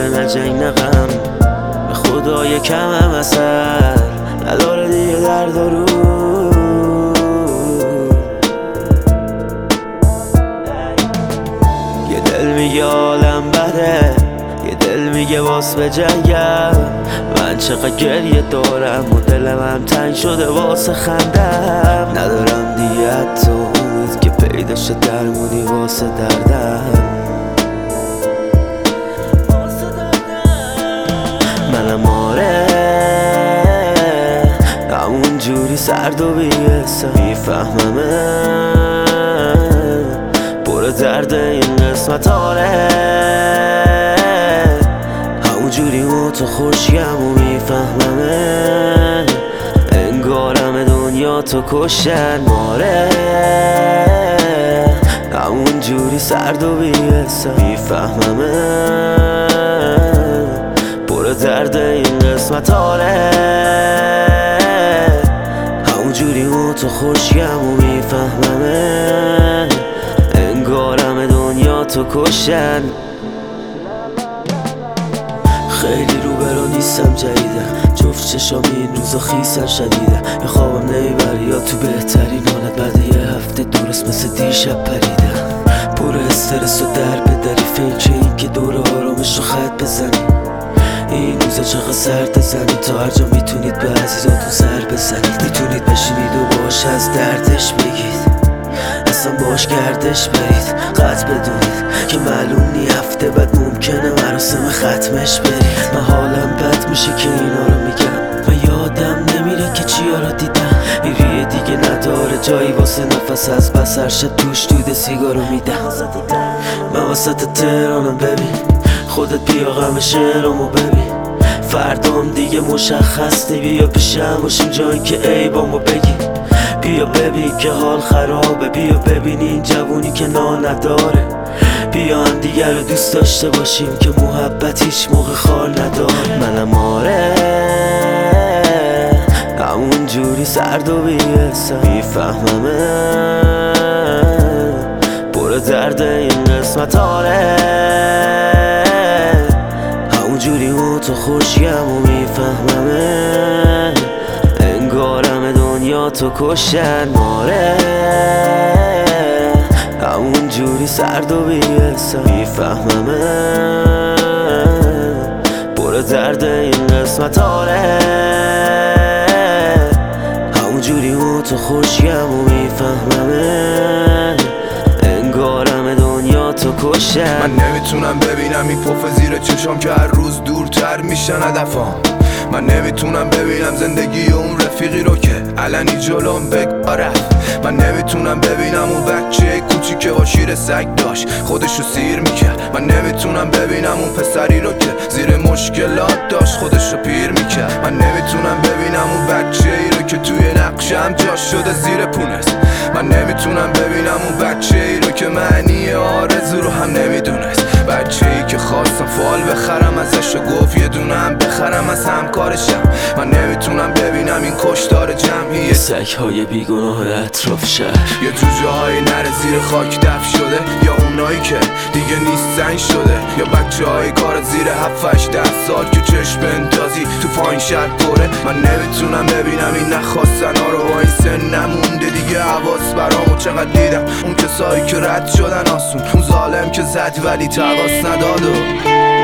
داره نه جنگ نه غم، به خدا یکم هم اثر نداره دیگه درد و رو. یه دل میگه عالم بده، یه دل میگه واس به جنگم، من چقدر گریه دارم و دلم هم تنگ شده واسه خندم. ندارم دیگه حتی امید که پیدا شد درمونی واسه دردم. منم آره همون جوری سرد و بی‌حسم، میفهممه پر درد این قسمت. آره همون جوری تو خوشیم و میفهممه انگارم دنیا تو کشتن. آره همون جوری سرد و بی‌حسم، میفهممه پر درد این قسمت. آره همون جوری تو خوشیم و میفهممه انگارم دنیا تو کشتن. خیلی روبرو نیستم جدیدم، جفت چشام این روزا خیسن شدیدم. یه خوابم نمیبره یا تو بهترین حالت بعد یه هفته درست مثل دیشب پریدم. پر استرس و در بدری فکر این که دور آرامش رو خط بزنی. این روزا چقدر سرد زنی، تا هر جا میتونید به عزیزاتون سر بزنید. میتونید بشینید و باش از دردش بگید، اصلا باش گردش برید. قطع بدونید که معلوم نی هفته بعد ممکنه مراسم ختمش برید. من حالم بد میشه که اینا رو میگم، من یادم نمیره که چیا رو دیدم. این ریه دیگه نداره جایی واسه نفس، از بس هر شب توش دود سیگارو میدم. من وسط تهرانم ببین، خودت بیا غم شعرامو ببین. فردام دیگه مشخص نی، بیا پیشم باشیم جایی که عیبامو بگی. بیا ببین که حال خرابه، بیا ببین این جوونی که نان نداره. بیا هم دیگر رو دوست داشته باشیم که محبت هیچ موقع خال نداره. منم آره همون جوری سرد و بی‌حسم، میفهممه پر درد این قسمت. آره همون جوری تو خوشیم و میفهممه انگارم دنیا تو کشتن. آره همون جوری سرد و بی‌حسم، میفهممه پر درد این قسمت. آره همون جوری تو خوشیم و میفهممه انگارم دنیا تو کشتن. من نمیتونم ببینم این پف زیر چشام که هر روز دورتر میشن هدفام. من نمیتونم ببینم زندگی اون رفیقی رو که علنی جلوم رفت. من نمیتونم ببینم اون بچه کوچیک که با شیر سگ داشت خودشو سیر میکرد. من نمیتونم ببینم اون پسری رو که زیر مشکلات داشت خودشو پیر میکرد. من نمیتونم ببینم اون بچه ای رو که توی نقشم جاش شده زیر پونست. من نمیتونم ببینم اون بچه ای رو که معنی آرزو رو هم نمیدونست. بچه ای که خواستم فال بخرم ازش و گفت یه دونم بخرم از همکارشم. من نمیتونم ببینم این کشتار جمعیه سگ‌های بیگناه اطراف شهر، یا جوجه های نره زیر خاک دف شده، یا اونایی که دیگه نیستن شده، یا بچه های کار زیر 7-8-10 سال که چشم اندازی تو پایین شهر دوره. من نمیتونم ببینم این نخواستن ها رو با این سن نمونده دیگه حواس برامو چقدر دیدم. اون کسایی که رد شدن آسون، اون ظالم که زد ولی تواس نداد.